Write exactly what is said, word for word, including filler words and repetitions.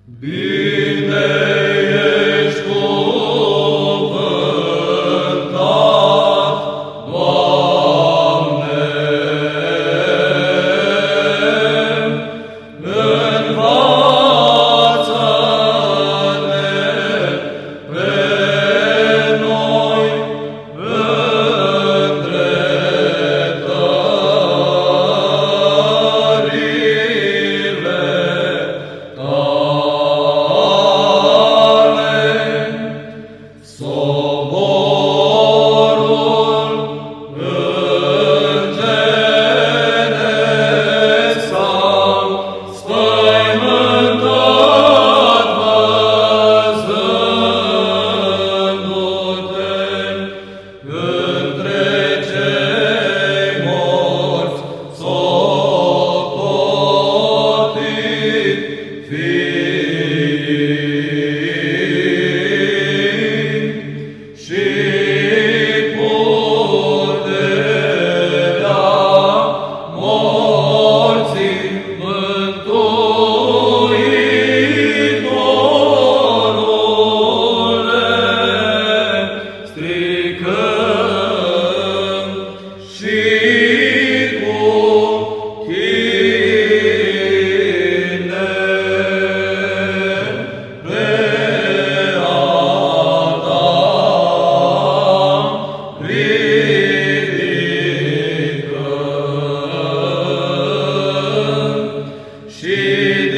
Bine ești cuvântat, Doamne, învață-ne pe noi îndreptările tale. Soborul îngeresc s-au spăimântat văzându-te între cei morți socotit fiind, și puterea morții Mântuitorule, stricând și cu tine pe Adam ridicând și